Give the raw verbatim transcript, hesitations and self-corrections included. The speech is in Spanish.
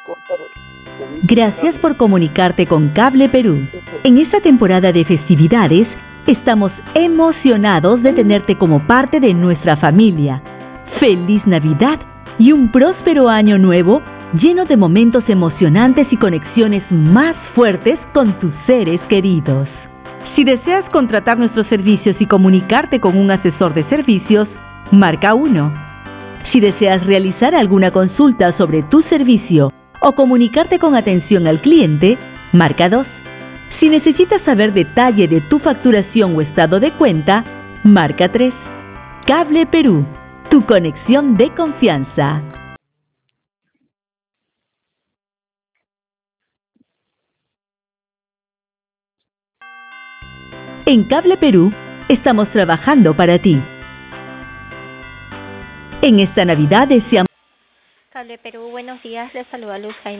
Gracias por comunicarte con Cable Perú. En esta temporada de festividades, estamos emocionados de tenerte como parte de nuestra familia. ¡Feliz Navidad y un próspero año nuevo lleno de momentos emocionantes y conexiones más fuertes con tus seres queridos! Si deseas contratar nuestros servicios y comunicarte con un asesor de servicios, marca uno. Si deseas realizar alguna consulta sobre tu servicio o comunicarte con atención al cliente, marca dos. Si necesitas saber detalle de tu facturación o estado de cuenta, marca tres. Cable Perú, tu conexión de confianza. En Cable Perú, estamos trabajando para ti. En esta Navidad deseamos... Cable Perú, buenos días, les saluda Luz Jaime.